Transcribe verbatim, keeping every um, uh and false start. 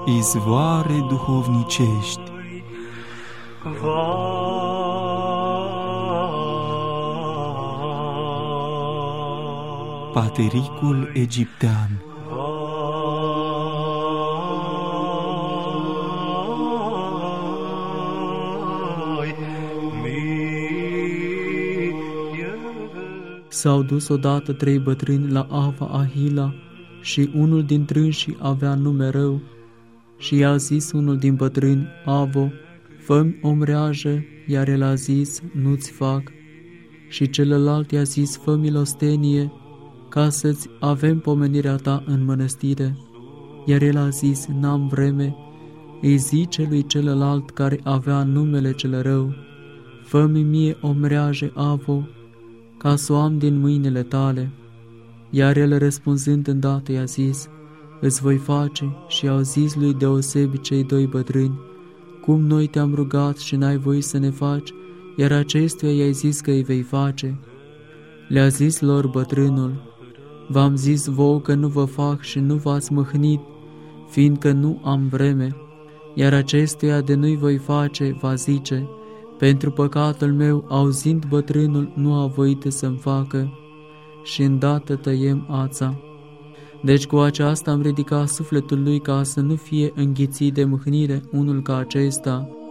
izvoare duhovnicești. Patericul egiptean. S-au dus odată trei bătrâni la Ava Ahila și unul dintre înșii avea nume rău și i-a zis unul din bătrâni, Avo, fă-mi o mreajă, iar el a zis, nu-ți fac. Și celălalt i-a zis, fă milostenie, ca să-ți avem pomenirea ta în mănăstire. Iar el a zis, n-am vreme. Îi zice lui celălalt care avea numele cel rău, fă-mi mie o mreajă, Avo, ca să o am din mâinile tale. Iar el răspunzând îndată i-a zis, îți voi face, și au zis lui deosebi cei doi bătrâni, cum noi te-am rugat și n-ai voit să ne faci, iar acestuia i-ai zis că îi vei face. Le-a zis lor bătrânul, v-am zis vouă că nu vă fac și nu v-ați mâhnit, fiindcă nu am vreme, iar acestuia de nu-i voi face, va zice, pentru păcatul meu, auzind bătrânul, nu a voit să-mi facă, și îndată tăiem ața. Deci cu aceasta am ridicat sufletul lui ca să nu fie înghițit de mâhnire unul ca acesta,